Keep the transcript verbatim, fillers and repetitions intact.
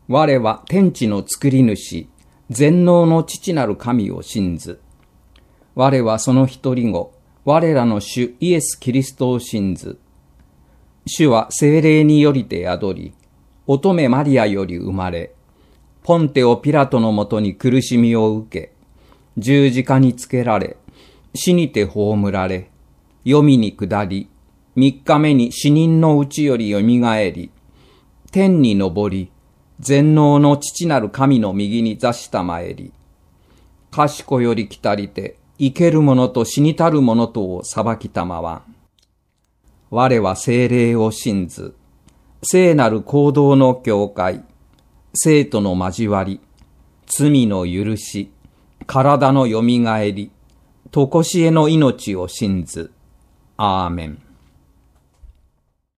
我は天地の作り主、全能の父なる神を信ず。我はその一人子、我らの主イエス・キリストを信ず。主は聖霊によりて宿り、乙女マリアより生まれ、ポンテオ・ピラトのもとに苦しみを受け、十字架につけられ、死にて葬られ、黄泉に下り、三日目に死人のうちよりよみがえり、天に昇り、全能の父なる神の右に座したまえり、賢より来たりて、生ける者と死にたる者とを裁きたまわ。我は聖霊を信ず、聖なる行動の教会、生との交わり、罪の許し、体のよみがえり、とこしえの命を信ず。アーメン。